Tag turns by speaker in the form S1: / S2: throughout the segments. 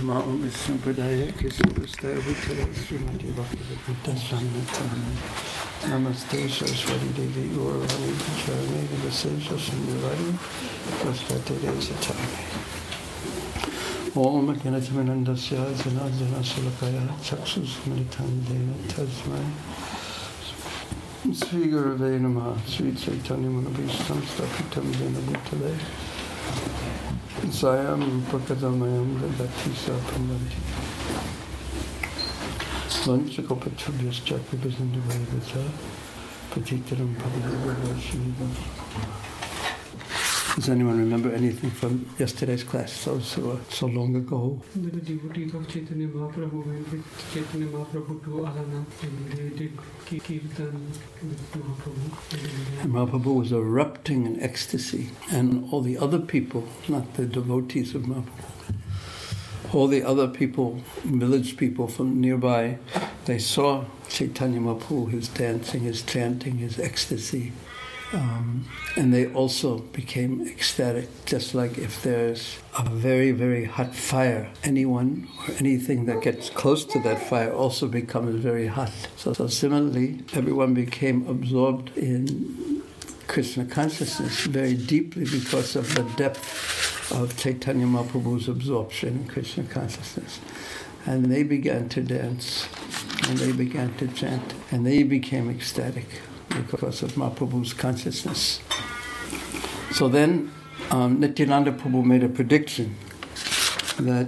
S1: Prathama Om Vishnu Padaya Kisavastaya Bhuttara Srimati Bhaktivedanta Swami Namaste Saraswati Devi Gauravani Charane Devasesha Sundari Vastate Desatami Om Agyanajamanandasya Janajana Sulakaya Chaksus Militandena Tasmai Sri Gurave Namaha Sri Chaitanya Manabhishtam Stapitam Jena Bhuttale Sayam Prakadamayam Dadati Sapamanti Vanchakopatubhyas Chakvibhasandivayavata Patitaram Pavadavashinivam. Does anyone remember anything from yesterday's class? Those who are so long ago.
S2: The devotees of Chaitanya Mahaprabhu went with Chaitanya Mahaprabhu to Alana and they did Kirtan with Mahaprabhu.
S1: And Mahaprabhu was erupting in ecstasy, and all the other people, not the devotees of Mahaprabhu, all the other people, village people from nearby, they saw Chaitanya Mahaprabhu, his dancing, his chanting, his ecstasy. And they also became ecstatic, just like if there's a very, very hot fire, anyone or anything that gets close to that fire also becomes very hot. So similarly, everyone became absorbed in Krishna consciousness very deeply because of the depth of Chaitanya Mahaprabhu's absorption in Krishna consciousness. And they began to dance, and they began to chant, and they became ecstatic because of Mahaprabhu's consciousness. So then Nityananda Prabhu made a prediction that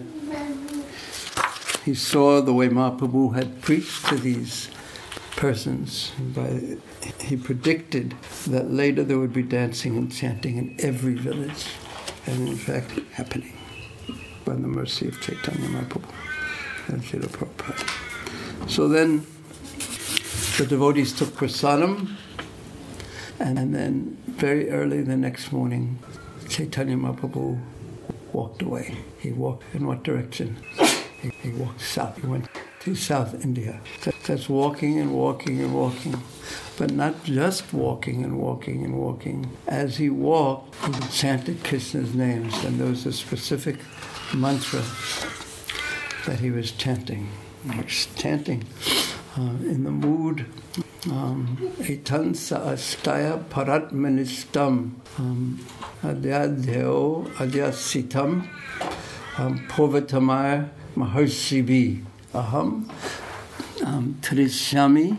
S1: he saw the way Mahaprabhu had preached to these persons. He predicted that later there would be dancing and chanting in every village, and in fact happening by the mercy of Chaitanya Mahaprabhu and Srila Prabhupada. So then the devotees took prasadam, and then very early the next morning, Chaitanya Mahaprabhu walked away. He walked in what direction? He walked south. He went to South India. That's walking and walking and walking. But not just walking and walking and walking. As he walked, he chanted Krishna's names, and there was a specific mantra that he was chanting. He was chanting in the mood Etan Saastaya Paratmanistam Adyadhyo Adyasitam Povatamaya Maharshibi Aham Trishyami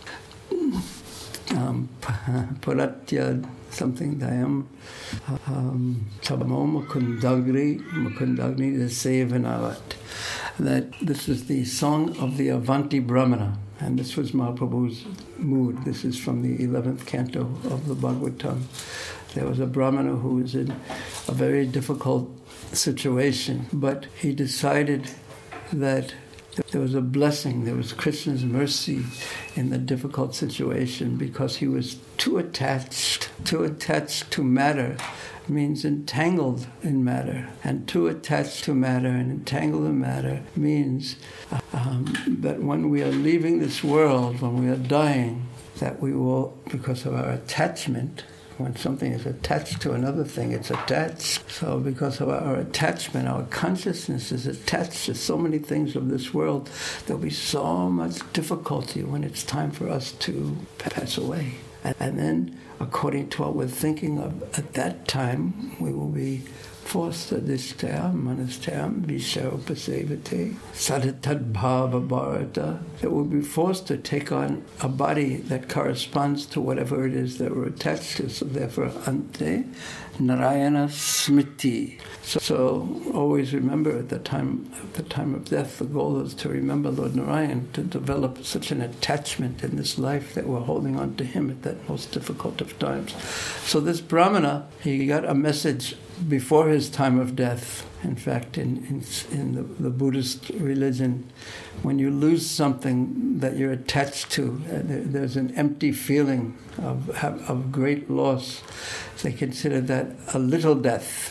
S1: Paratya something Dayam Tamo Mukundagri Sevanavat. That this is the song of the Avanti Brahmana, and this was Mahaprabhu's mood. This is from the 11th canto of the Bhagavatam. There was a Brahmana who was in a very difficult situation, but he decided that there was a blessing, there was Krishna's mercy in the difficult situation, because he was too attached to matter. Means entangled in matter, and too attached to matter and entangled in matter means that when we are leaving this world, when we are dying, that we will, because of our attachment, when something is attached to another thing, it's attached. So because of our attachment, our consciousness is attached to so many things of this world, there'll be so much difficulty when it's time for us to pass away. And then, according to what we're thinking of at that time, we will be forced to dishtayam, manastayam, visharopasevate, sadatad bhava bharata, that we'll be forced to take on a body that corresponds to whatever it is that we're attached to. So therefore, ante narayana smriti. So always remember at the time of death, the goal is to remember Lord Narayan, to develop such an attachment in this life that we're holding on to him at that most difficult of times. So this Brahmana, he got a message before his time of death. In fact, in the Buddhist religion, when you lose something that you're attached to, there's an empty feeling of great loss. They consider that a little death.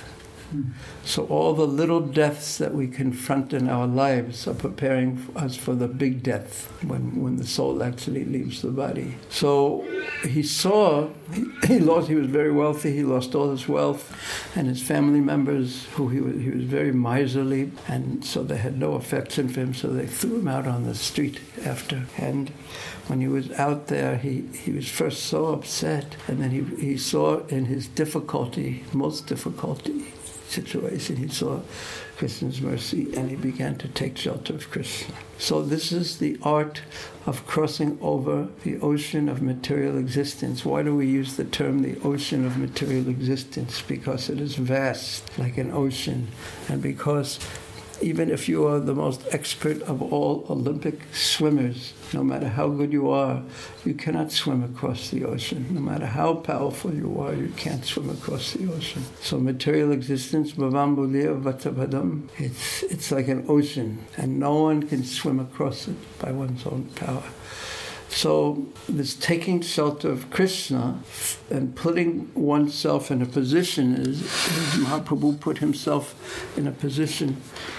S1: So all the little deaths that we confront in our lives are preparing us for the big death when the soul actually leaves the body. So he saw, he was very wealthy, he lost all his wealth, and his family members, who he was very miserly, and so they had no affection for him, so they threw him out on the street after. And when he was out there, he was first so upset, and then he saw in his most difficulty situation, he saw Krishna's mercy, and he began to take shelter of Krishna. So this is the art of crossing over the ocean of material existence. Why do we use the term the ocean of material existence? Because it is vast, like an ocean, and because even if you are the most expert of all Olympic swimmers, no matter how good you are, you cannot swim across the ocean. No matter how powerful you are, you can't swim across the ocean. So material existence, bhavambuliya vatapadam, it's like an ocean, and no one can swim across it by one's own power. So this taking shelter of Krishna and putting oneself in a position, as Mahaprabhu put himself in a position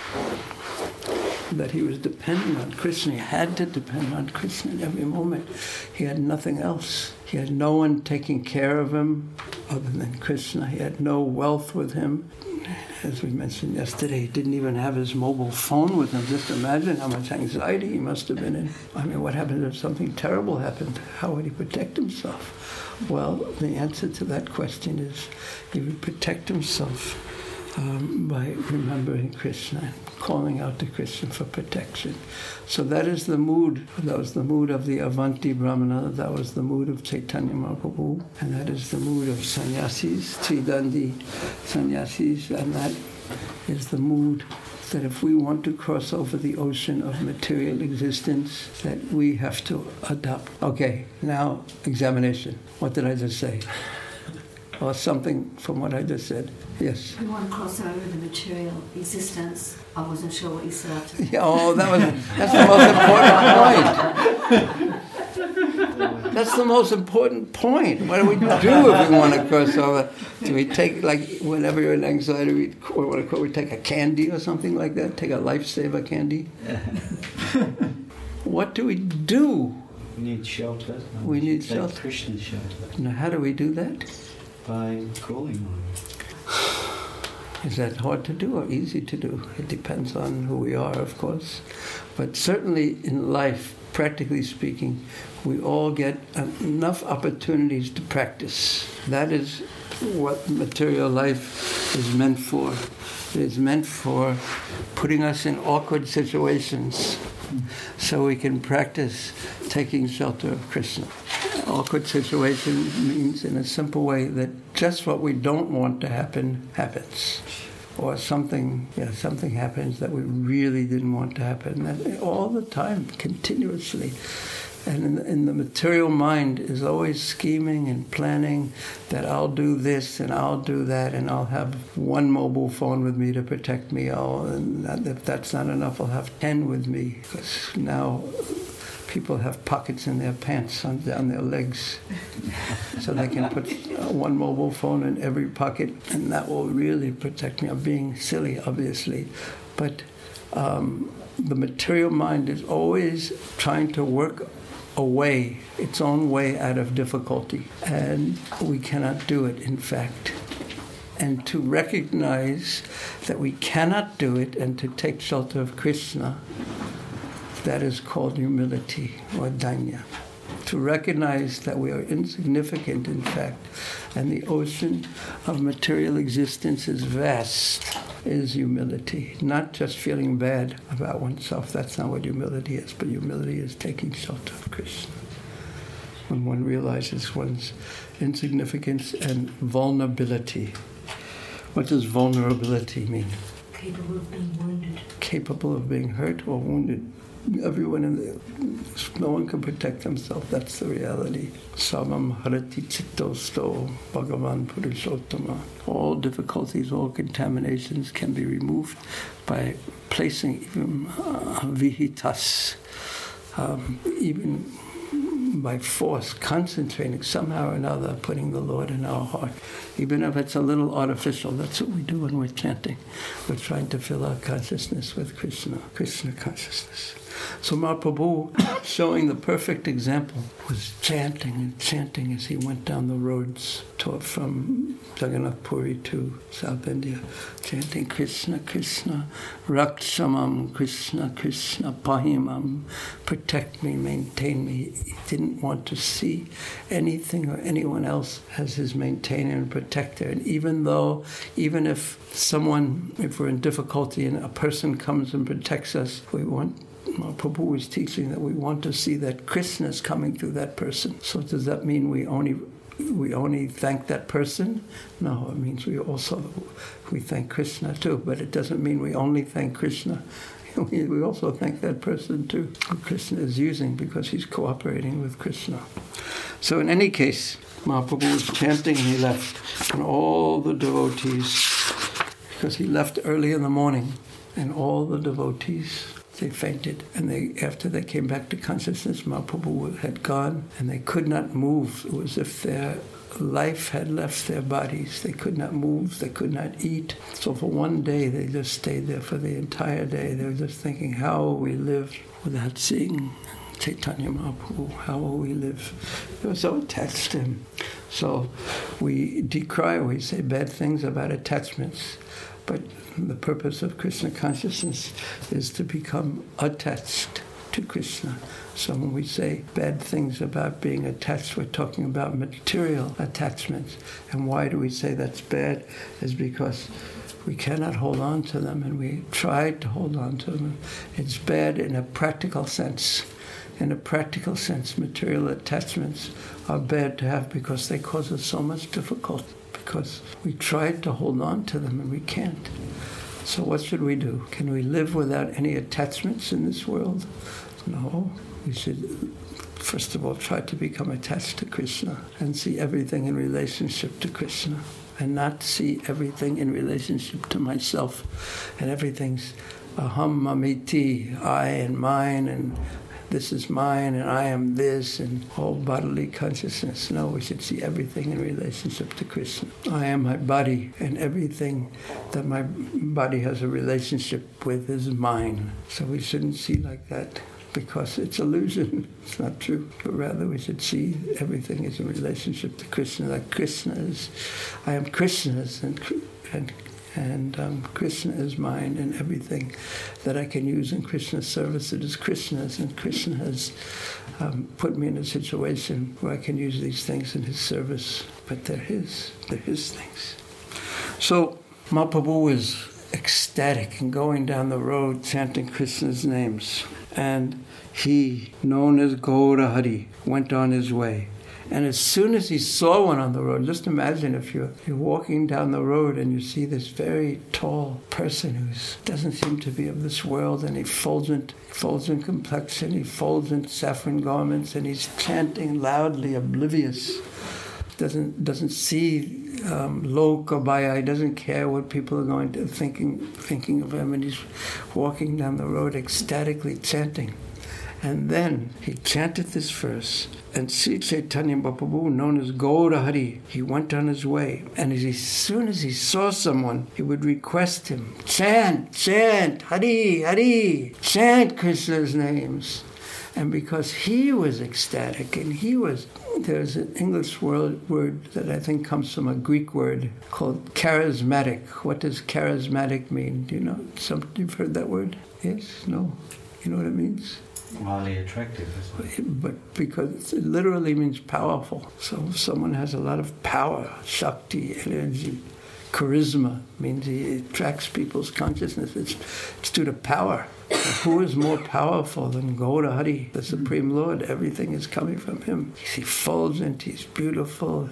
S1: that he was dependent on Krishna. He had to depend on Krishna in every moment. He had nothing else. He had no one taking care of him other than Krishna. He had no wealth with him. As we mentioned yesterday, he didn't even have his mobile phone with him. Just imagine how much anxiety he must have been in. I mean, what happened if something terrible happened? How would he protect himself? Well, the answer to that question is he would protect himself by remembering Krishna and calling out to Krishna for protection. So that is the mood. That was the mood of the Avanti Brahmana. That was the mood of Chaitanya Mahaprabhu. And that is the mood of sannyasis, Tridandi sannyasis. And that is the mood that if we want to cross over the ocean of material existence, that we have to adopt. Okay, now examination. What did I just say? Or something from what I just said. Yes.
S3: We want to cross over the material existence. I wasn't sure what you said after that.
S1: Yeah, that's the most important point. That's the most important point. What do we do if we want to cross over? Do we take, like, whenever you're in anxiety, we take a candy or something like that? Take a lifesaver candy? What do we do?
S4: We need shelter.
S1: We need shelter.
S4: Krishna's shelter.
S1: Now, how do we do that?
S4: By calling on him.
S1: Is that hard to do or easy to do? It depends on who we are, of course. But certainly in life, practically speaking, we all get enough opportunities to practice. That is what material life is meant for. It is meant for putting us in awkward situations so we can practice taking shelter of Krishna. Awkward situation means, in a simple way, that just what we don't want to happen happens, or something happens that we really didn't want to happen, and all the time, continuously. And in the material mind is always scheming and planning that I'll do this and I'll do that, and I'll have one mobile phone with me to protect me. And if that's not enough, I'll have 10 with me, because now people have pockets in their pants down their legs, so they can put one mobile phone in every pocket, and that will really protect me. I'm being silly, obviously, but the material mind is always trying to work its own way out of difficulty, and we cannot do it, in fact. And to recognize that we cannot do it and to take shelter of Krishna, that is called humility, or danya. To recognize that we are insignificant, in fact, and the ocean of material existence is vast, is humility. Not just feeling bad about oneself. That's not what humility is, but humility is taking shelter of Krishna. When one realizes one's insignificance and vulnerability. What does vulnerability mean?
S3: Capable of being wounded.
S1: Capable of being hurt or wounded. No one can protect himself. That's the reality. Savam harati chittosto Bhagavan Purushottama. All difficulties, all contaminations can be removed by placing even vihitas, even by force, concentrating somehow or another, putting the Lord in our heart. Even if it's a little artificial, that's what we do when we're chanting. We're trying to fill our consciousness with Krishna consciousness. So Mahaprabhu, showing the perfect example, was chanting and chanting as he went down the roads from Jagannath Puri to South India, chanting Krishna, Krishna, Rakshamam, Krishna, Krishna, Pahimam, protect me, maintain me. He didn't want to see anything or anyone else as his maintainer and protector. And even if we're in difficulty and a person comes and protects us, Prabhu was teaching that we want to see that Krishna is coming through that person. So does that mean we only thank that person? No, it means we thank Krishna too. But it doesn't mean we only thank Krishna. We also thank that person too, who Krishna is using because he's cooperating with Krishna. So in any case, Mahaprabhu was chanting and he left. And all the devotees, because he left early in the morning, and all the devotees, they fainted, and after they came back to consciousness, Mahaprabhu had gone, and they could not move. It was as if their life had left their bodies. They could not move, they could not eat. So for one day, they just stayed there for the entire day. They were just thinking, how will we live without seeing Chaitanya Mahaprabhu? How will we live? They were so attached to him. So we decry, we say bad things about attachments, but the purpose of Krishna consciousness is to become attached to Krishna. So when we say bad things about being attached, we're talking about material attachments. And why do we say that's bad? Is because we cannot hold on to them, and we tried to hold on to them. It's bad in a practical sense. In a practical sense, material attachments are bad to have because they cause us so much difficulty, because we tried to hold on to them and we can't. So what should we do? Can we live without any attachments in this world? No. We should, first of all, try to become attached to Krishna and see everything in relationship to Krishna, and not see everything in relationship to myself. And everything's aham mamiti, I and mine, and this is mine, and I am this, and all bodily consciousness. No, we should see everything in relationship to Krishna. I am my body, and everything that my body has a relationship with is mine. So we shouldn't see like that, because it's illusion. It's not true. But rather we should see everything is in relationship to Krishna. Like Krishna is, I am Krishna's, and Krishna is mine, and everything that I can use in Krishna's service, it is Krishna's, and Krishna has put me in a situation where I can use these things in his service, but they're his things. So Mahaprabhu was ecstatic and going down the road chanting Krishna's names, and he, known as Gaura Hari, went on his way. And as soon as he saw one on the road, just imagine if you're walking down the road and you see this very tall person who doesn't seem to be of this world, and he's fulgent complexion, he fulgent saffron garments, and he's chanting loudly, oblivious. Doesn't see Lokabaya. He doesn't care what people are going to thinking of him, and he's walking down the road ecstatically chanting. And then he chanted this verse, and Sri Chaitanya Mahaprabhu, known as Gaura Hari, he went on his way. And as soon as he saw someone, he would request him, chant, Hari, Hari, chant Krishna's names. And because he was ecstatic, and there's an English word that I think comes from a Greek word called charismatic. What does charismatic mean? Do you know? You've heard that word? Yes? No? You know what it means?
S4: Highly attractive, isn't it?
S1: But because it literally means powerful. So if someone has a lot of power, shakti, energy, charisma, means he attracts people's consciousness. It's due to power. Who is more powerful than Gaura Hari, the Supreme Lord? Everything is coming from him. He's effulgent, he's beautiful.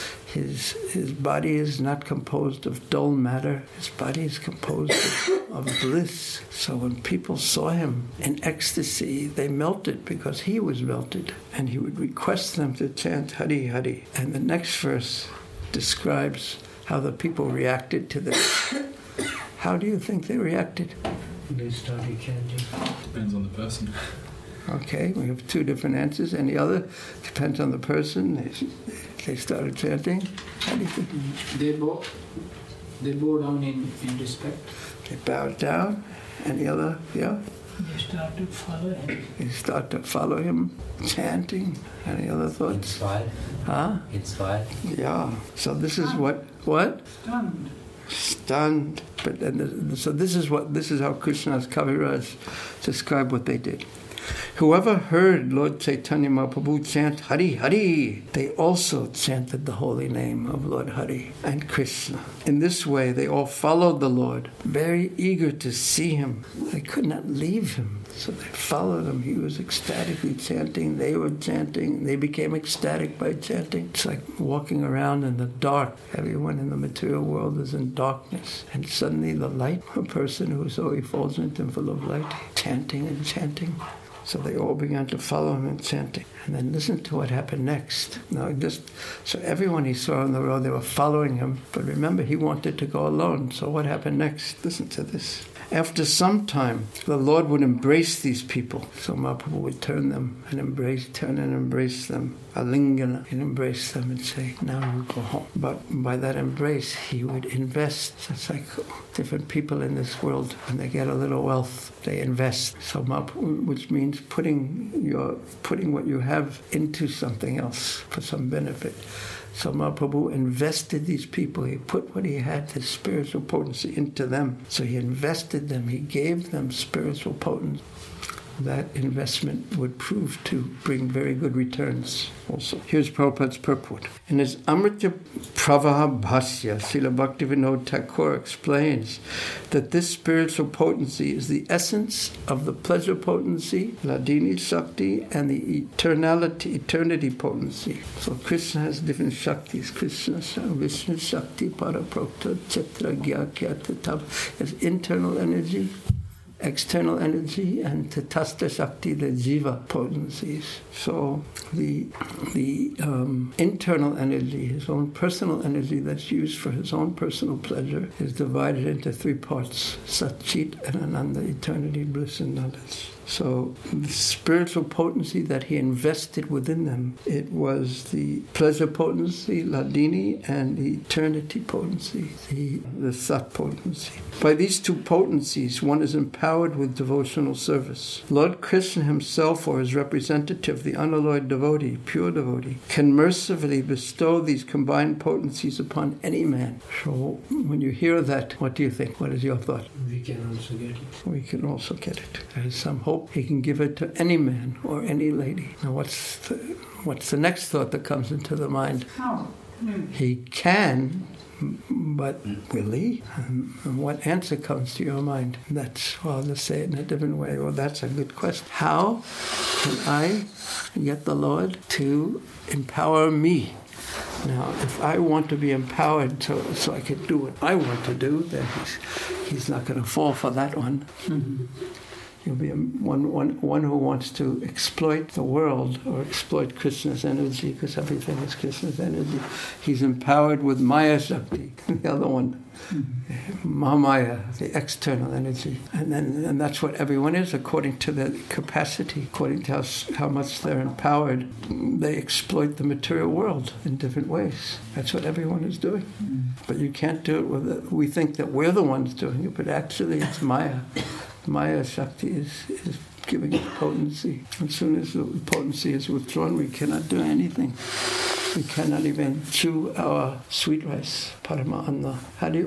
S1: His body is not composed of dull matter. His body is composed of bliss. So when people saw him in ecstasy, they melted because he was melted. And he would request them to chant Hari Hari. And the next verse describes how the people reacted to this. How do you think they reacted?
S4: They started chanting.
S5: Depends on the person.
S1: Okay, we have two different answers. Any other? Depends on the person. They started chanting. How do you think?
S5: They bow down in respect.
S1: They bowed down. Any other? Yeah?
S5: They start to follow him.
S1: They start to follow him, chanting. Any other thoughts?
S4: Inspired.
S1: Huh?
S4: Inspired.
S1: Yeah. So this is what? What?
S5: Stunned.
S1: Stunned. But then, so this is how Krishna's Kaviraj described what they did. Whoever heard Lord Chaitanya Mahaprabhu chant Hari Hari, they also chanted the holy name of Lord Hari and Krishna. In this way, they all followed the Lord, very eager to see him. They could not leave him, so they followed him. He was ecstatically chanting. They were chanting. They became ecstatic by chanting. It's like walking around in the dark. Everyone in the material world is in darkness. And suddenly the light, a person who is so effulgent and full of light, chanting and chanting. So they all began to follow him and chanting. And then listen to what happened next. Now, so everyone he saw on the road, they were following him. But remember, he wanted to go alone. So what happened next? Listen to this. After some time, the Lord would embrace these people. So Mahaprabhu would turn and embrace them, alingana, and embrace them and say, now you go home. But by that embrace, he would invest. So it's like different people in this world, when they get a little wealth, they invest. So Mahaprabhu, which means putting what you have into something else for some benefit. So Mahaprabhu invested these people. He put what he had, his spiritual potency, into them. So he invested them. He gave them spiritual potency. That investment would prove to bring very good returns also. Here's Prabhupada's purport. In his Amrita Pravaha Bhasya, Srila Bhaktivinoda Thakur explains that this spiritual potency is the essence of the pleasure potency, Hladini Shakti, and the eternity potency. So Krishna has different Shaktis. Krishna, Vishnu Shakti, Paraprokta, Chitra, Gyakyata, Tav. Has internal energy, external energy, and Tatastha Shakti, the Jiva potencies. So the internal energy, his own personal energy that's used for his own personal pleasure, is divided into three parts: Satchit and Ananda, eternity, bliss, and knowledge. So the spiritual potency that he invested within them, it was the pleasure potency, Hladini, and the eternity potency, the Sat potency. By these two potencies, one is empowered with devotional service. Lord Krishna himself, or his representative, the unalloyed devotee, pure devotee, can mercifully bestow these combined potencies upon any man. So when you hear that, what do you think? What is your thought?
S5: We can also get it.
S1: We can also get it. There is some hope. He can give it to any man or any lady. Now what's the next thought that comes into the mind?
S5: How?
S1: He can, but will he? And what answer comes to your mind? Let's say it in a different way. Well, that's a good question. How can I get the Lord to empower me? Now, if I want to be empowered so I can do what I want to do, then he's not going to fall for that one.
S5: Mm-hmm.
S1: He'll be one who wants to exploit the world or exploit Krishna's energy, because everything is Krishna's energy. He's empowered with Maya Shakti, the other one, Mahamaya, the external energy. And that's what everyone is, according to their capacity, according to how much they're empowered. They exploit the material world in different ways. That's what everyone is doing. But you can't do it we think that we're the ones doing it, but actually it's Maya. Maya Shakti is giving it potency. As soon as the potency is withdrawn, we cannot do anything. We cannot even chew our sweet rice, Parama Anna.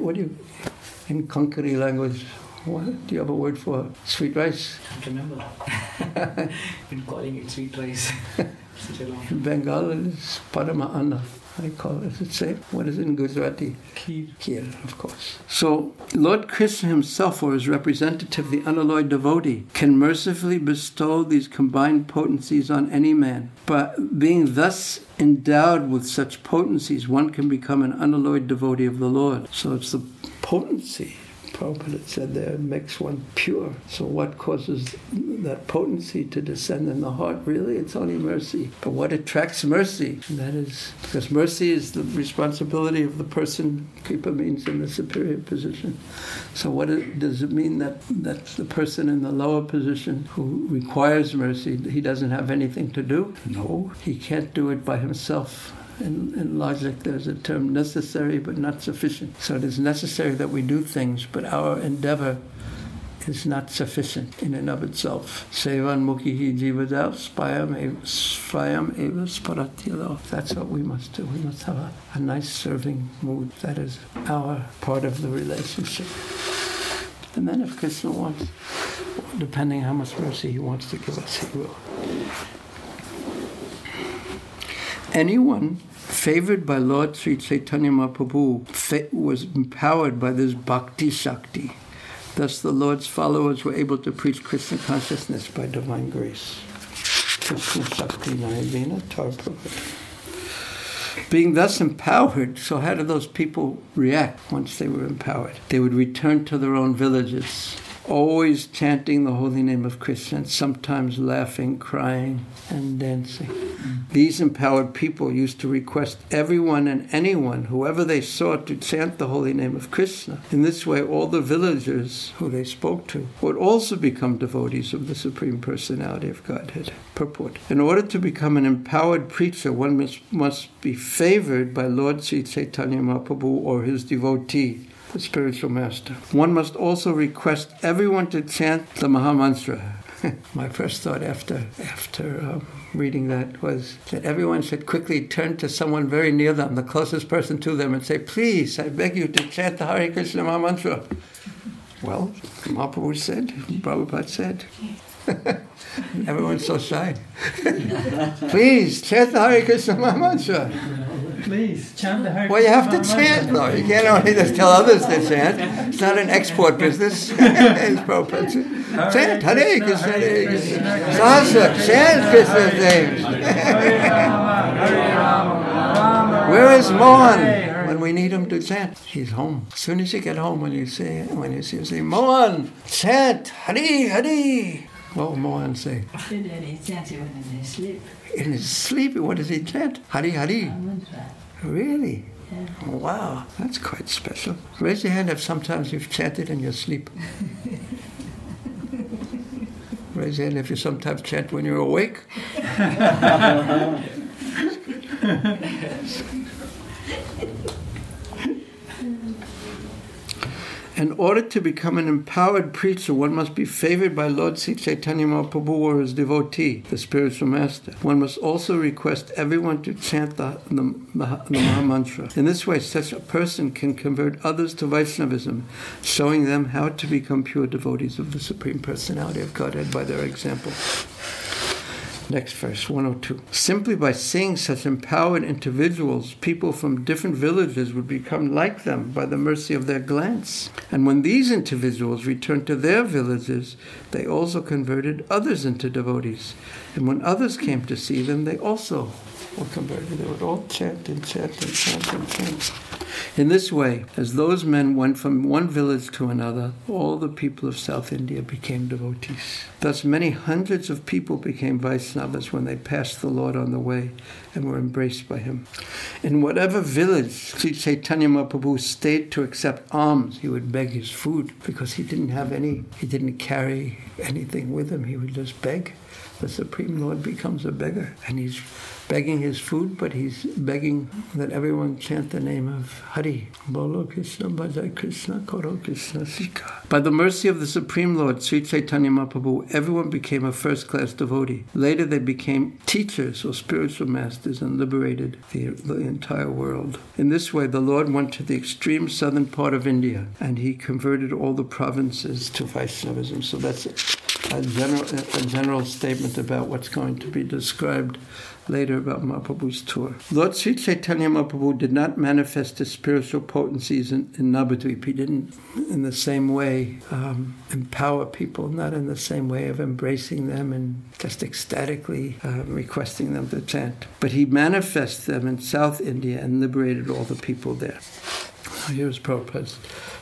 S1: In Konkani language, what do you have a word for sweet rice?
S5: I don't remember. I've been calling it sweet rice such a long time.
S1: In Bengal, it's Parama Anna. I call it the same. What is it in Gujarati?
S2: Kheer.
S1: Kheer, of course. So, Lord Krishna himself, or his representative, the unalloyed devotee, can mercifully bestow these combined potencies on any man. But being thus endowed with such potencies, one can become an unalloyed devotee of the Lord. So it's the potency Prabhupada said there, makes one pure. So what causes that potency to descend in the heart? Really, it's only mercy. But what attracts mercy? And that is, because mercy is the responsibility of the person, Kripa means in the superior position. So what does it mean that the person in the lower position who requires mercy, he doesn't have anything to do? No, he can't do it by himself. In logic, there's a term necessary but not sufficient. So it is necessary that we do things, but our endeavor is not sufficient in and of itself. Sevan mukhihi jivadav svayam eva sparatilo. That's what we must do. We must have a nice serving mood. That is our part of the relationship. And then if Krishna wants, depending how much mercy he wants to give us, he will. Anyone favored by Lord Sri Chaitanya Mahaprabhu was empowered by this bhakti shakti. Thus the Lord's followers were able to preach Krishna consciousness by divine grace. Krishna Shakti Nayavina Tarprabhu. Being thus empowered, so how did those people react once they were empowered? They would return to their own villages, always chanting the holy name of Krishna, and sometimes laughing, crying, and dancing. These empowered people used to request everyone and anyone, whoever they saw, to chant the holy name of Krishna. In this way, all the villagers who they spoke to would also become devotees of the Supreme Personality of Godhead. Purport. In order to become an empowered preacher, one must be favored by Lord Sri Chaitanya Mahaprabhu or his devotee, the spiritual master. One must also request everyone to chant the Mahamantra. My first thought after reading that was that everyone should quickly turn to someone very near them, the closest person to them, and say, please, I beg you to chant the Hare Krishna Mahamantra. Well, Mahaprabhu said, Prabhupada said, everyone's so shy. Please, chant the Hare Krishna Mahamantra.
S6: Please, chant the Hare Krishna.
S1: Well, you have to chant, though. You can't only just tell others to chant. It's not an export business. It's Prabhupada. Chant Hare Krishna, Hare Krishna. Sahasra, chant Krishna's name. Where is Mohan when we need him to chant? He's home. As soon as you get home, when you say Mohan, chant Hare Hare. What will Mohan say?
S7: He chants even in his sleep.
S1: In his sleep, what does he chant? Hare Hare. Really?
S7: Yeah.
S1: Wow, that's quite special. Raise your hand if sometimes you've chanted in your sleep. Raise your hand if you sometimes chant when you're awake. In order to become an empowered preacher, one must be favored by Lord Sri Chaitanya Mahaprabhu or his devotee, the spiritual master. One must also request everyone to chant the Mahamantra. In this way, such a person can convert others to Vaishnavism, showing them how to become pure devotees of the Supreme Personality of Godhead by their example. Next verse, 102. Simply by seeing such empowered individuals, people from different villages would become like them by the mercy of their glance. And when these individuals returned to their villages, they also converted others into devotees. And when others came to see them, they also were converted. They would all chant and chant and chant and chant. In this way, as those men went from one village to another, all the people of South India became devotees. Thus many hundreds of people became Vaishnavas when they passed the Lord on the way and were embraced by him. In whatever village Sri Chaitanya Mahaprabhu stayed to accept alms, he would beg his food because he didn't carry anything with him. He would just beg. The Supreme Lord becomes a beggar, and he's begging his food, but he's begging that everyone chant the name of Hari. Bolo Krishna, Bhajai Krishna, Koro Krishna, Sikha. By the mercy of the Supreme Lord, Sri Chaitanya Mahaprabhu, everyone became a first-class devotee. Later they became teachers or spiritual masters and liberated the entire world. In this way, the Lord went to the extreme southern part of India, and he converted all the provinces to Vaishnavism. So that's a general statement about what's going to be described later about Mahaprabhu's tour. Lord Sri Chaitanya Mahaprabhu did not manifest his spiritual potencies in Navadvip. He didn't, in the same way, empower people, not in the same way of embracing them and just ecstatically requesting them to chant. But he manifested them in South India and liberated all the people there. Here's Prabhupada's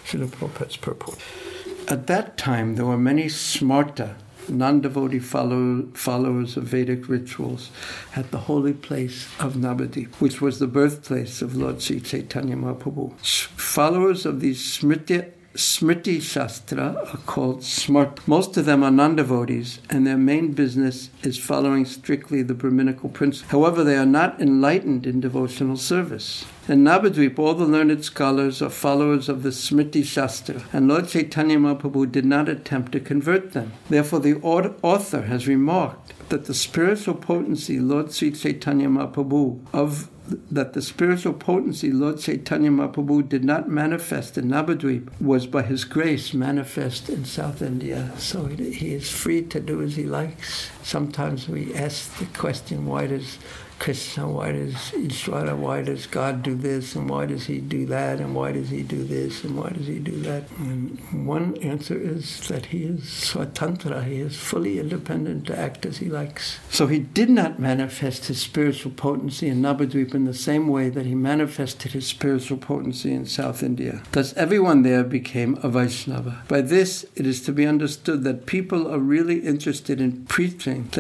S1: Srila Prabhupada's purport. At that time, there were many smarta, non-devotee followers of Vedic rituals at the holy place of Navadvip, which was the birthplace of Lord Sri Chaitanya Mahaprabhu. Followers of these Smriti Shastra are called smart. Most of them are non-devotees, and their main business is following strictly the Brahminical principles. However, they are not enlightened in devotional service. In Navadvip, all the learned scholars are followers of the Smriti Shastra, and Lord Chaitanya Mahaprabhu did not attempt to convert them. Therefore, the author has remarked that the spiritual potency Lord Sri Chaitanya Mahaprabhu did not manifest in Navadvip was by his grace manifest in South India. So he is free to do as he likes. Sometimes we ask the question, why does Krishna, why does Ishvara, why does God do this, and why does he do that, and why does he do this, and why does he do that? And one answer is that he is swatantra, he is fully independent to act as he likes. So he did not manifest his spiritual potency in Navadvip in the same way that he manifested his spiritual potency in South India. Thus everyone there became a Vaishnava. By this, it is to be understood that people are really interested in preaching,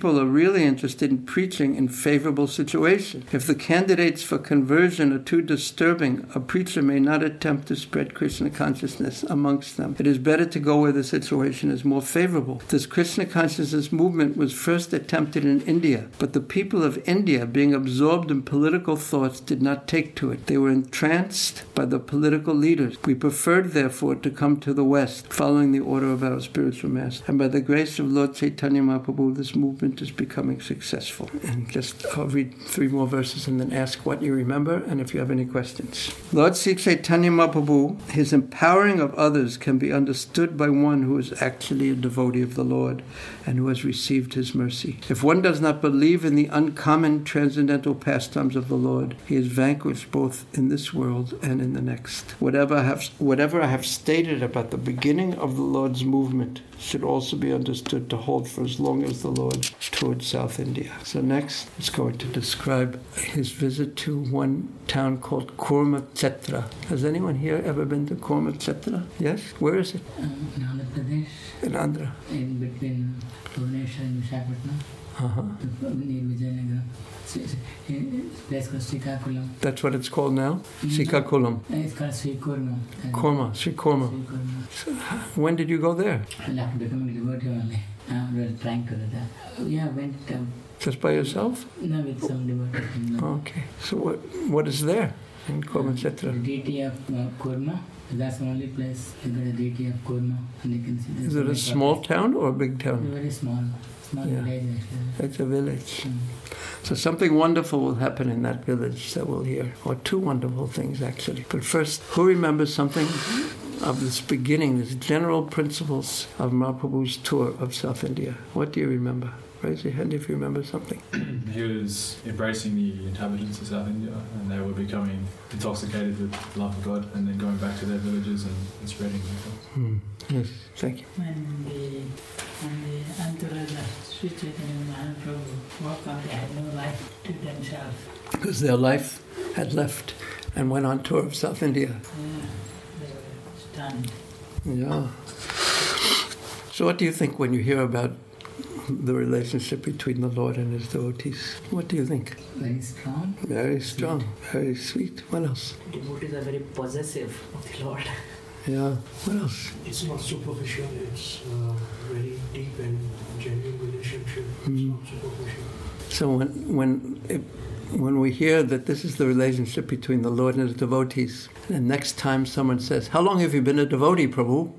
S1: in favorable situation. If the candidates for conversion are too disturbing, a preacher may not attempt to spread Krishna consciousness amongst them. It is better to go where the situation is more favorable. This Krishna consciousness movement was first attempted in India, but the people of India, being absorbed in political thoughts, did not take to it. They were entranced by the political leaders. We preferred, therefore, to come to the West, following the order of our spiritual master. And by the grace of Lord Chaitanya Mahaprabhu, this movement is becoming successful. And I'll read 3 more verses and then ask what you remember and if you have any questions. Lord Sri Chaitanya Mahaprabhu, his empowering of others can be understood by one who is actually a devotee of the Lord and who has received his mercy. If one does not believe in the uncommon transcendental pastimes of the Lord, he is vanquished both in this world and in the next. Whatever I have stated about the beginning of the Lord's movement should also be understood to hold for as long as the Lord toured South India. So next, it's going to describe his visit to one town called Kurmakshetra. Has anyone here ever been to Kurmakshetra? Yes? Where is it?
S7: In Andhra Pradesh.
S1: In Andhra.
S7: In between Bhubaneswar and Visakhapatnam. Near Vijayanagar. Place called Srikakulam.
S1: That's what it's called now? Srikakulam.
S7: It's called Srikurma.
S1: Srikurma. So, when did you go there?
S7: After becoming devotee only. We're trying to do that. Yeah, went...
S1: Just by yourself?
S7: No, with some devotees.
S1: Okay. So what is there in Kurmakshetra?
S7: The deity of Kurma. That's the only place you got a deity of Kurma. And you can see.
S1: Is it a small town or a big town?
S7: Very small. Village actually.
S1: It's a village. So something wonderful will happen in that village that we'll hear. Or 2 wonderful things actually. But first, who remembers something of this beginning, these general principles of Mahaprabhu's tour of South India? What do you remember? Raise your hand if you remember something.
S8: He was embracing the inhabitants of South India, and they were becoming intoxicated with the love of God, and then going back to their villages and spreading the
S1: Yes, thank you.
S7: When the entourage of Sri Chaitanya Mahaprabhu walked out, they had no life to themselves.
S1: Because their life had left and went on tour of South India.
S7: Yeah, they were stunned.
S1: Yeah. So what do you think when you hear about the relationship between the Lord and his devotees? What do you think?
S7: Very strong.
S1: Very strong, very sweet. What else?
S5: Devotees are very possessive of the Lord.
S1: Yeah. What else?
S2: It's not superficial, it's very deep and genuine relationship. It's not superficial.
S1: So when we hear that this is the relationship between the Lord and his devotees, and next time someone says, "How long have you been a devotee, Prabhu?"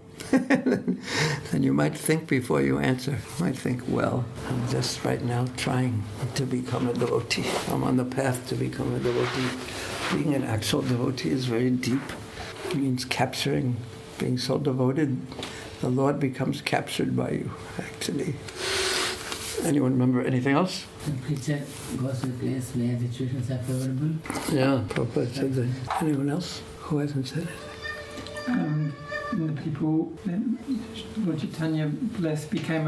S1: then you might think before you answer. You might think, well, I'm just right now trying to become a devotee. I'm on the path to become a devotee. Being an actual devotee is very deep. It means capturing, being so devoted, the Lord becomes captured by you, actually. Anyone remember anything else?
S7: The preacher goes to a place where situations are favorable.
S1: Yeah, Prabhupada said that. Anyone else who hasn't said it?
S6: The people, Lord Chaitanya blessed, became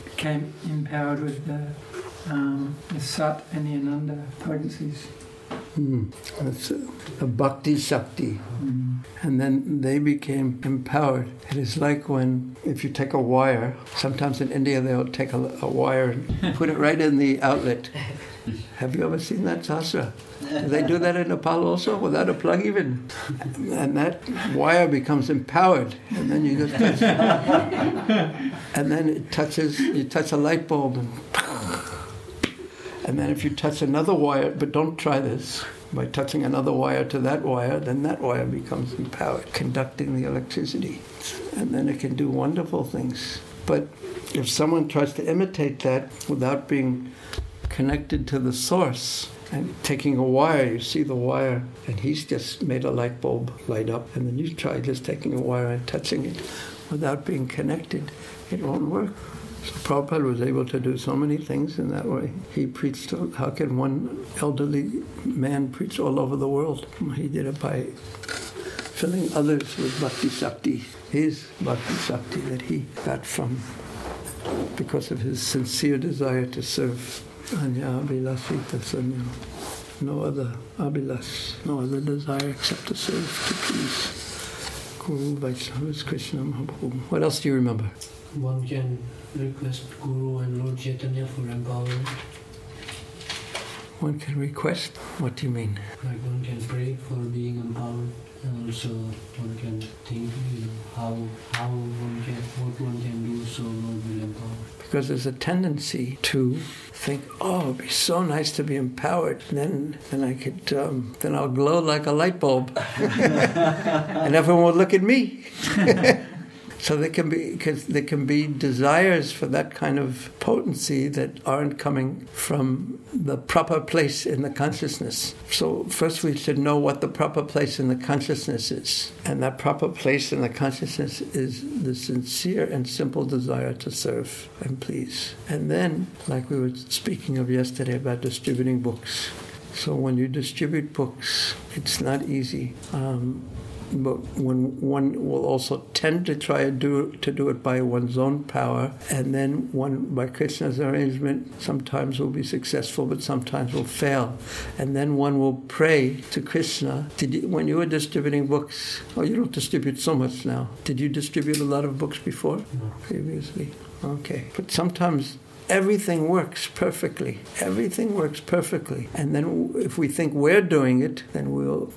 S6: empowered with the Sat and the Ananda potencies.
S1: That's a bhakti shakti. And then they became empowered. It is like when, if you take a wire, sometimes in India they'll take a wire and put it right in the outlet. Have you ever seen that, Sasra? Do they do that in Nepal also, without a plug even? And that wire becomes empowered, and then you just touch it. And then it touches, you touch a light bulb, and then if you touch another wire, but don't try this, by touching another wire to that wire, then that wire becomes empowered, conducting the electricity. And then it can do wonderful things. But if someone tries to imitate that without being connected to the source, and taking a wire, you see the wire, and he's just made a light bulb light up, and then you try just taking a wire and touching it without being connected, it won't work. So Prabhupada was able to do so many things in that way. He preached, how can one elderly man preach all over the world? He did it by filling others with bhakti shakti, his bhakti shakti that he got from, because of his sincere desire to serve. Anya abhilasita sanya. No other abhilas, no other desire except to serve, to please Guru, Vaishnavas, Krishna, Mahaprabhu. What else do you remember?
S2: One can request Guru and Lord Chaitanya for empowerment.
S1: One can request? What do you mean?
S2: Like one can pray for being empowered, and also one can think, how one can, what one can do so Lord will empower.
S1: Because there's a tendency to think, oh, it'd be so nice to be empowered. Then I could, then I'll glow like a light bulb, and everyone will look at me. So there can be desires for that kind of potency that aren't coming from the proper place in the consciousness. So first we should know what the proper place in the consciousness is. And that proper place in the consciousness is the sincere and simple desire to serve and please. And then, like we were speaking of yesterday about distributing books. So when you distribute books, it's not easy. But when one will also tend to try to do it by one's own power, and then one, by Krishna's arrangement, sometimes will be successful, but sometimes will fail. And then one will pray to Krishna. When you were distributing books, you don't distribute so much now. Did you distribute a lot of books before?
S2: No.
S1: Previously? Okay. But sometimes everything works perfectly. Everything works perfectly. And then if we think we're doing it, then we'll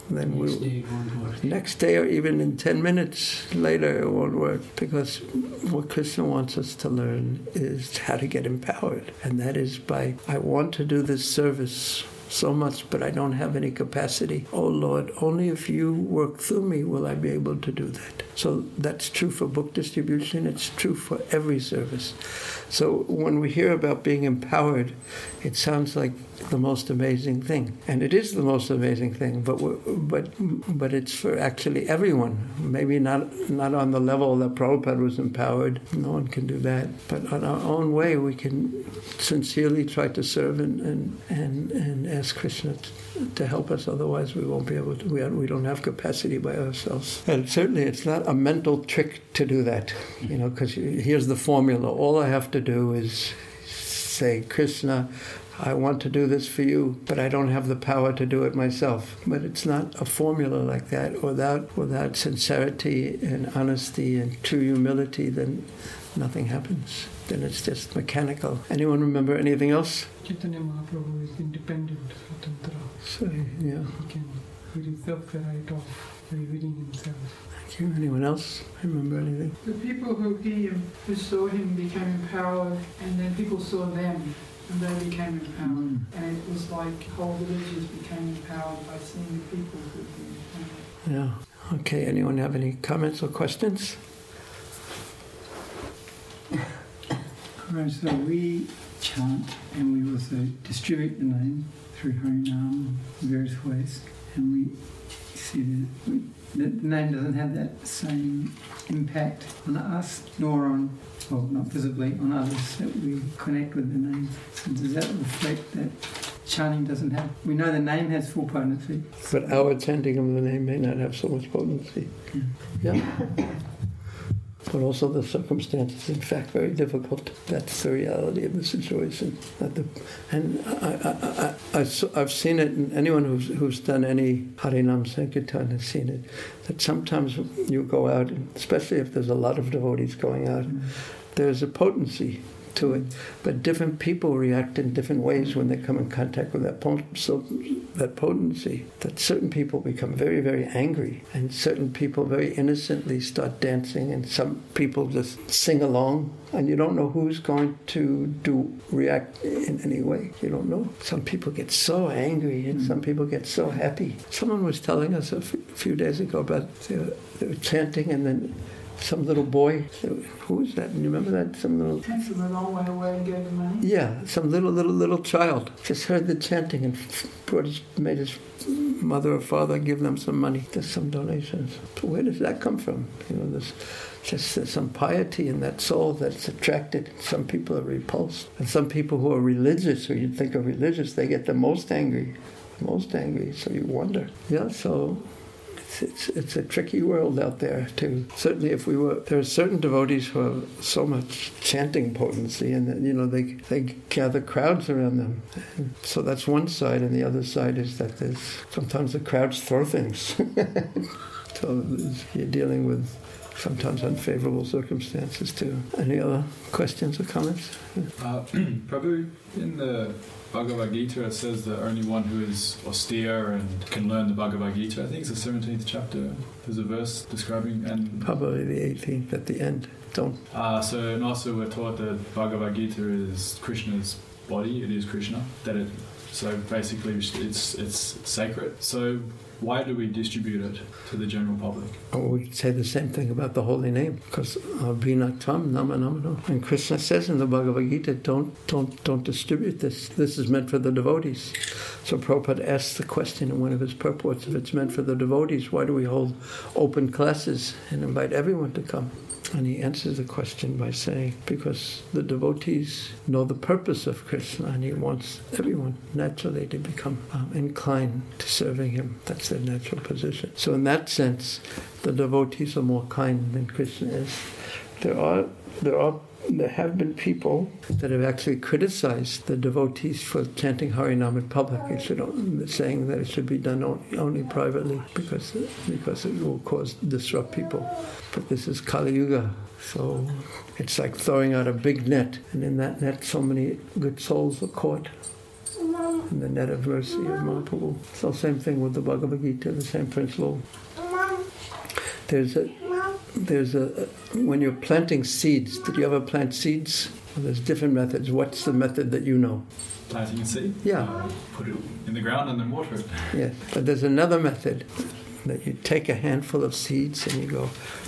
S1: next day or even in 10 minutes later it won't work. Because what Krishna wants us to learn is how to get empowered. And that is by, I want to do this service so much, but I don't have any capacity. Oh Lord, only if you work through me will I be able to do that. So that's true for book distribution, it's true for every service. So when we hear about being empowered, it sounds like the most amazing thing. And it is the most amazing thing, but it's for actually everyone. Maybe not on the level that Prabhupada was empowered. No one can do that. But on our own way, we can sincerely try to serve and ask Krishna to help us. Otherwise, we won't be able to. We don't have capacity by ourselves. And certainly, it's not a mental trick to do that. Because here's the formula. All I have to do is say, Krishna, I want to do this for you, but I don't have the power to do it myself. But it's not a formula like that. Without sincerity and honesty and true humility, then nothing happens. Then it's just mechanical. Anyone remember anything else?
S2: Chaitanya Mahaprabhu is independent, Swatantra.
S1: So, yeah.
S2: He reserves the right of revealing himself.
S1: Thank you. Anyone else remember anything?
S7: The people who saw him became empowered, and then people saw them, and they became empowered. And it was like whole villages became empowered by seeing the people who became empowered.
S1: Yeah. Okay. Anyone have any comments or questions?
S6: Right, so we chant and we also distribute the name through Harinam in various ways, and we see that the name doesn't have that same impact on us, nor on, well, not visibly, on others that we connect with the name. So does that reflect that chanting doesn't have... We know the name has full potency.
S1: But our chanting of the name may not have so much potency. Yeah. but also the circumstances, in fact, very difficult. That's the reality of the situation. I've seen it, and anyone who's done any Harinam Sankirtan has seen it, that sometimes you go out, especially if there's a lot of devotees going out, there's a potency to it, but different people react in different ways when they come in contact with that potency. That certain people become very, very angry, and certain people very innocently start dancing, and some people just sing along, and you don't know who's going to react in any way. You don't know. Some people get so angry, and some people get so happy. Someone was telling us a few days ago about they were chanting, and then some little boy, who was that? You remember that? Some little...
S7: From a long way away and gave the money?
S1: Yeah, some little child just heard the chanting and made his mother or father give them some money, just some donations. So where does that come from? There's some piety in that soul that's attracted. Some people are repulsed. And some people who are religious, or you'd think of religious, they get the most angry. So you wonder. Yeah, so... It's a tricky world out there too. Certainly, there are certain devotees who have so much chanting potency, and they gather crowds around them. And so that's one side, and the other side is that sometimes the crowds throw things. So you're dealing with sometimes unfavorable circumstances too. Any other questions or comments?
S8: Prabhu, in the Bhagavad Gita, it says that only one who is austere and can learn the Bhagavad Gita. I think it's the 17th chapter. There's a verse describing, and
S1: probably the 18th at the end. And
S8: also we're taught that Bhagavad Gita is Krishna's body. It is Krishna. So basically, it's sacred. So why do we distribute it to the general public?
S1: We say the same thing about the holy name, because Abhinatvam Nama Namano. And Krishna says in the Bhagavad Gita, don't distribute this. This is meant for the devotees. So Prabhupada asks the question in one of his purports, if it's meant for the devotees, why do we hold open classes and invite everyone to come? And he answers the question by saying, because the devotees know the purpose of Krishna, and he wants everyone naturally to become inclined to serving him. That's their natural position. So in that sense, the devotees are more kind than Krishna is. There have been people that have actually criticized the devotees for chanting Harinam in public, saying that it should be done only privately because it will disrupt people. But this is Kali Yuga, so it's like throwing out a big net, and in that net so many good souls are caught in the net of mercy of Mahaprabhu. So same thing with the Bhagavad Gita, the same principle. When you're planting seeds, did you ever plant seeds? Well, there's different methods. What's the method that you know?
S8: Planting a seed?
S1: Yeah.
S8: Put it in the ground and then water it.
S1: Yeah, but there's another method that you take a handful of seeds and you go,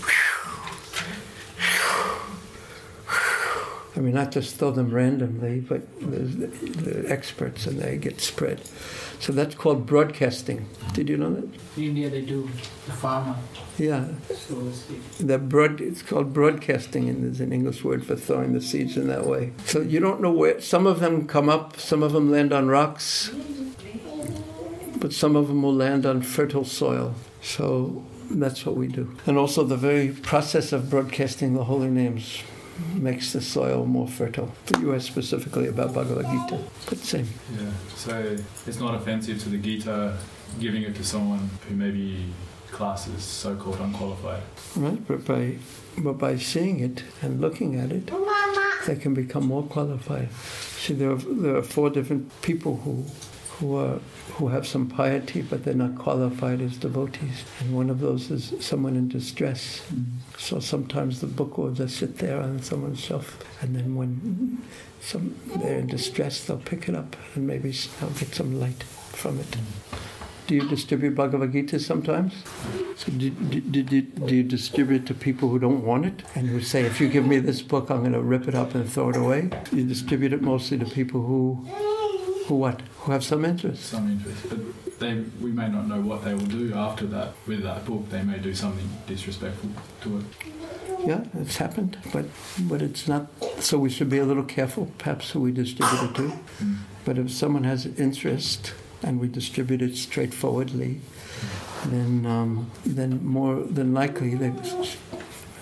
S1: I mean, not just throw them randomly, but they're experts and they get spread. So that's called broadcasting. Did you know that?
S5: In India they do, the farmer.
S1: Yeah. It's called broadcasting, and there's an English word for throwing the seeds in that way. So you don't know where, some of them come up, some of them land on rocks, but some of them will land on fertile soil. So that's what we do. And also the very process of broadcasting the holy names makes the soil more fertile. But you asked specifically about Bhagavad Gita, but same.
S8: Yeah, so it's not offensive to the Gita giving it to someone who maybe class is so-called unqualified. Right,
S1: but by seeing it and looking at it, they can become more qualified. See, there are 4 different people who have some piety, but they're not qualified as devotees. And one of those is someone in distress. So sometimes the book will just sit there on someone's shelf, and then when they're in distress, they'll pick it up and maybe they'll get some light from it. Do you distribute Bhagavad Gita sometimes? So do you distribute to people who don't want it and who say, if you give me this book, I'm going to rip it up and throw it away? You distribute it mostly to people who have some interest.
S8: Some interest, but we may not know what they will do after that with that book. They may do something disrespectful to it.
S1: Yeah, it's happened, but it's not. So we should be a little careful, perhaps, who we distribute it to. But if someone has interest and we distribute it straightforwardly, then more than likely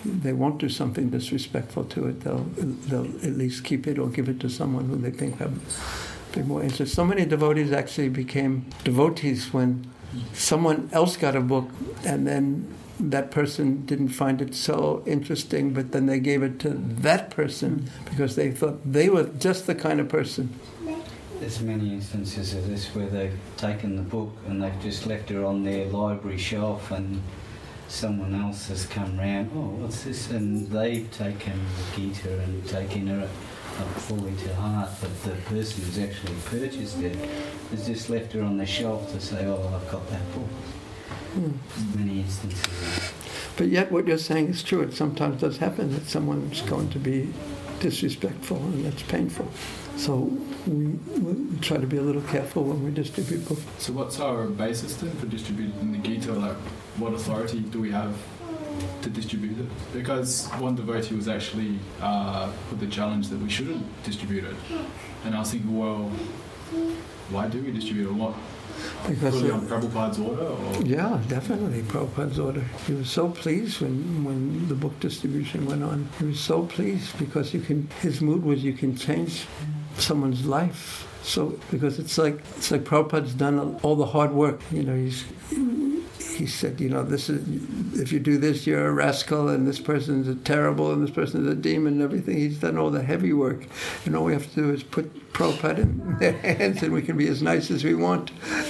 S1: they won't do something disrespectful to it. They'll at least keep it or give it to someone who they think have be more interest. So many devotees actually became devotees when someone else got a book and then that person didn't find it so interesting, but then they gave it to that person because they thought they were just the kind of person.
S4: There's many instances of this where they've taken the book and they've just left it on their library shelf and someone else has come round, oh, what's this? And they've taken the Gita and taken it up fully to heart, but the person who's actually purchased it has just left it on the shelf to say, oh, I've got that book. There's many instances of that.
S1: But yet what you're saying is true. It sometimes does happen that someone's going to be disrespectful, and that's painful. So we try to be a little careful when we distribute books.
S8: So what's our basis then for distributing the Gita? Like, what authority do we have to distribute it? Because one devotee was actually put the challenge that we shouldn't distribute it. And I was thinking, well, why do we distribute it? What?
S1: Because
S8: Purely on Prabhupada's order? Or?
S1: Yeah, definitely, Prabhupada's order. He was so pleased when the book distribution went on. He was so pleased because his mood was you can change someone's life. So because it's like Prabhupada's done all the hard work. You know, he said, you know, this is, if you do this, you're a rascal, and this person's a terrible, and this person's a demon, and everything. He's done all the heavy work, and all we have to do is put Prabhupada in their hands, and we can be as nice as we want.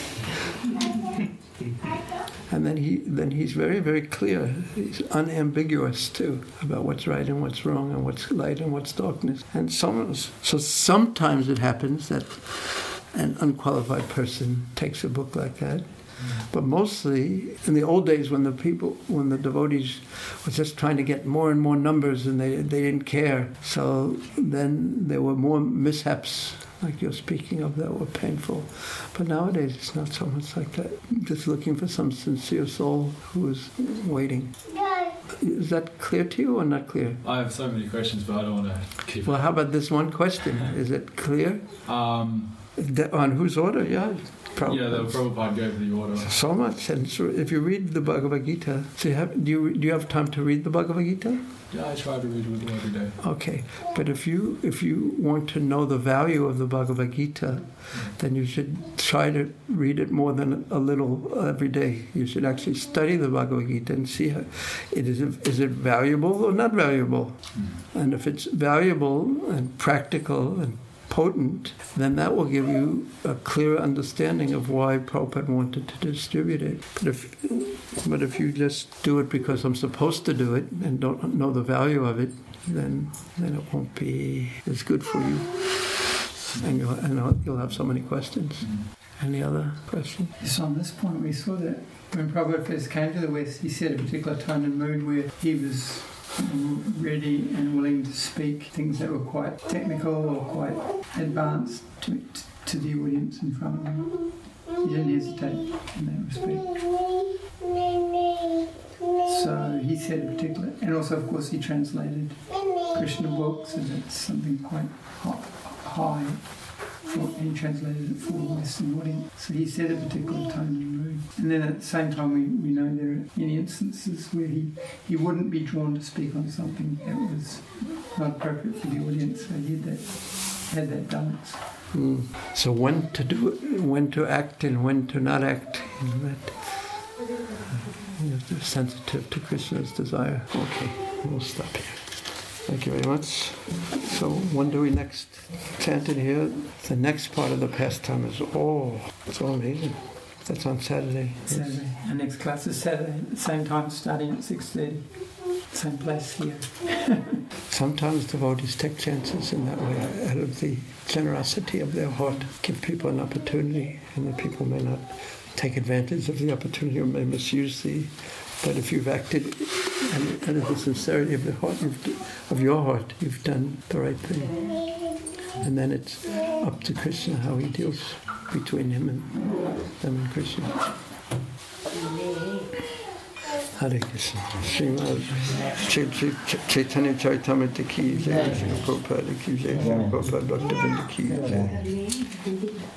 S1: And then he's very, very clear. He's unambiguous too about what's right and what's wrong, and what's light and what's darkness. And so sometimes it happens that an unqualified person takes a book like that. But mostly, in the old days when the devotees were just trying to get more and more numbers and they didn't care, so then there were more mishaps, like you're speaking of, that were painful. But nowadays it's not so much like that. Just looking for some sincere soul who is waiting. Is that clear to you or not clear?
S8: I have so many questions, but I don't want to keep...
S1: Well, how about this one question? Is it clear? On whose order? Yeah.
S8: Yeah, the Prabhupada gave the order.
S1: So much. And so if you read the Bhagavad Gita, so do you have time to read the Bhagavad Gita?
S8: Yeah, I try to read it every day.
S1: Okay. But if you want to know the value of the Bhagavad Gita, then you should try to read it more than a little every day. You should actually study the Bhagavad Gita and see how is it valuable or not valuable? And if it's valuable and practical and potent, then that will give you a clear understanding of why Prabhupada wanted to distribute it. But if you just do it because I'm supposed to do it and don't know the value of it, then it won't be as good for you. And you'll have so many questions. Any other questions?
S6: So on this point, we saw that when Prabhupada first came to the West, he set a particular tone and mood where he was ready and willing to speak things that were quite technical or quite advanced to the audience in front of him. He didn't hesitate in that respect. So he said a particular, and also of course he translated Krishna books, and that's something quite high. He translated it for the Western audience. So he set a particular tone and mood. And then at the same time, we know there are many instances where he wouldn't be drawn to speak on something that was not appropriate for the audience. So he had that balance.
S1: So when to do it, when to act and when to not act. You're sensitive to Krishna's desire. Okay, we'll stop here. Thank you very much. So when do we next chant in here? The next part of the pastime is it's all amazing. That's on Saturday.
S6: Saturday. Our next class is Saturday at the same time, starting at 6:30. Same place here.
S1: Sometimes devotees take chances in that way out of the generosity of their heart. Give people an opportunity, and the people may not take advantage of the opportunity or may misuse but if you've acted out of the sincerity of your heart, you've done the right thing. And then it's up to Krishna how he deals between him and them and Krishna. Hare Krishna. Srimad Chaitanya Charitamrita ki jai, Srila Prabhupada ki jai, Srila Prabhupada Bhaktivinoda ki jai.